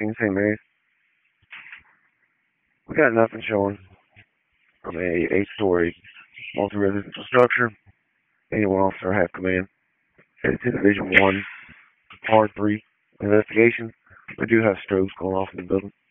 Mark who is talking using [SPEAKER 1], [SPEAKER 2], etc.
[SPEAKER 1] scene, St. Mary's. We got nothing showing from a 8-story multi-residential structure. Anyone officer have command. Headed to Division 1, Part 3 investigation. We do have strobes going off in the building.